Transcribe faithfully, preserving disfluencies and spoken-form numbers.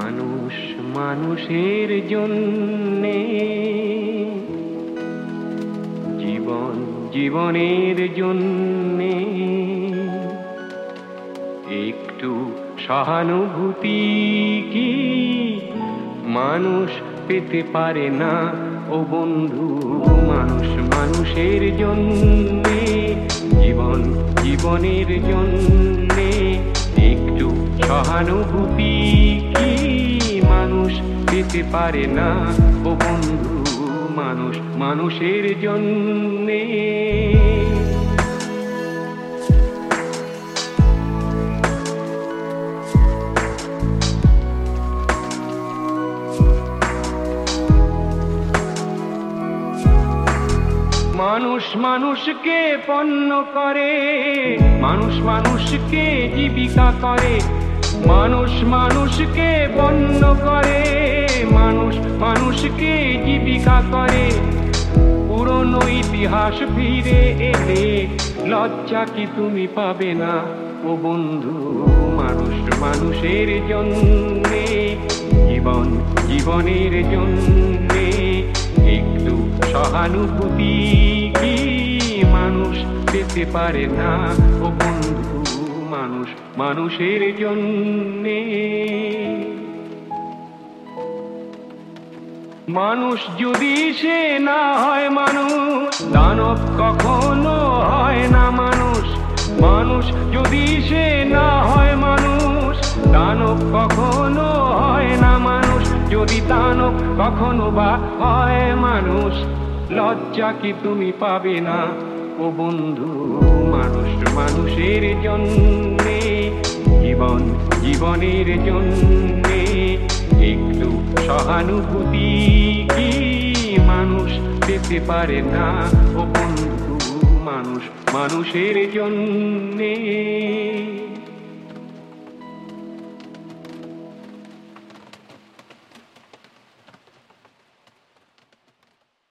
মানুষ মানুষের জন্যে, জীবন জীবনের জন্যে একটু সহানুভূতি কি মানুষ পেতে পারে না ও বন্ধু? মানুষ মানুষের জন্যে, জীবন জীবনের জন্যে একটু সহানুভূতি কি মানুষ পেতে পারে না ও বন্ধু? মানুষ মানুষের জন্যে। মানুষ মানুষকে পণ্য করে, মানুষ মানুষকে জীবিকা করে, মানুষ মানুষকে পণ্য করে, মানুষ মানুষকে জীবিকা করে। পুরনো ইতিহাস ফিরে এলে লজ্জা কি তুমি পাবে না ও বন্ধু? মানুষ মানুষের জন্যে, জীবন জীবনের জন্যে একটু সহানুভূতি কি মানুষ পেতে পারে না ও বন্ধু? মানুষ মানুষের জন্যে। মানুষ যদি সে না হয় মানুষ, দানব কখনো হয় না মানুষ। মানুষ যদি সে না হয় মানুষ, দানব কখনো হয় না মানুষ। যদি দানব কখনো বা হয় মানুষ, লজ্জা কি তুমি পাবে না ও বন্ধু? মানুষ মানুষের জন্যে, জীবন জীবনের জন্যে একটু সহানুভূতি কি মানুষ পেতে পারে না ও বন্ধু? মানুষ মানুষের জন্যে।